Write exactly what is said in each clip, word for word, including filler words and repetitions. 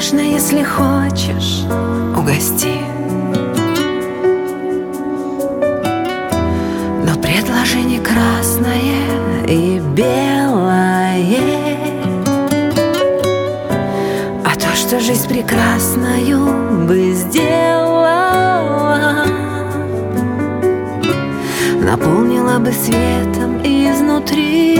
Конечно, если хочешь, угости, но предложи не красное и белое, а то, что жизнь прекрасною бы сделала, наполнила бы светом изнутри.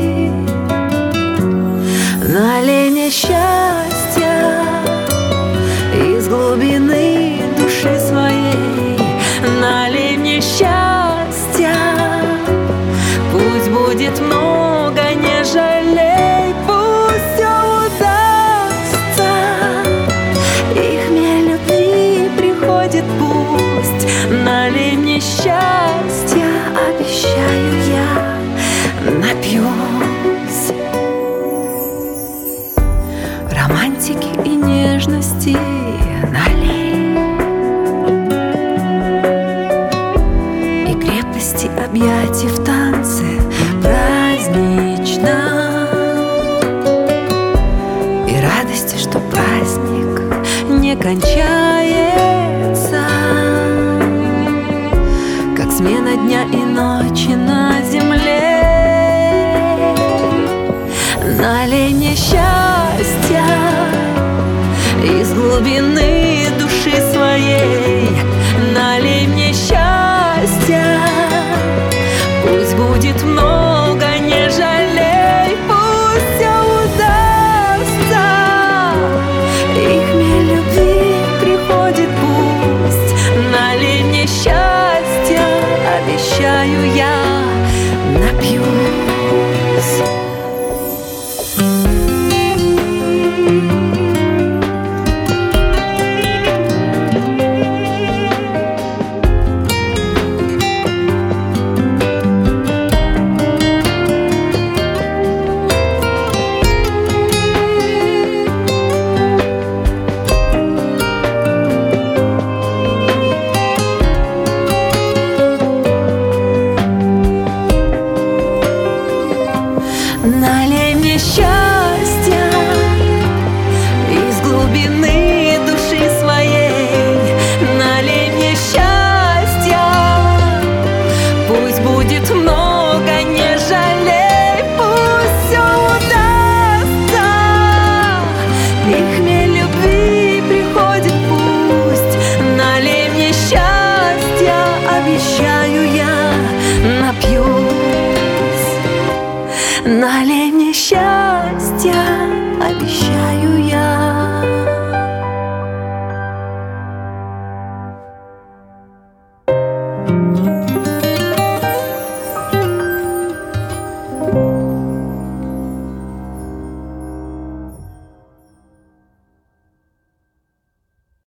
Налей мне счастья из глубины души своей, налей мне счастья, пусть будет много, не жалей, пусть все удастся, и хмель любви приходит пусть. Налей мне счастья, обещаю я, напьюсь романтики и нежности, налей, и крепости объятий в танце празднично, и радости, что праздник не кончается, как смена дня и ночи на земле. Налей мне счастья из глубины души своей, налей мне счастья, пусть будет много, не жалей, пусть все удастся, и хмель любви приходит пусть. Налей мне счастья, обещаю я, напьюсь. Налей мне счастья из глубины души своей, налей мне счастья, пусть будет много, не жалей, пусть все удастся, и хмель любви приходит пусть. Налей мне счастья, обещаю я,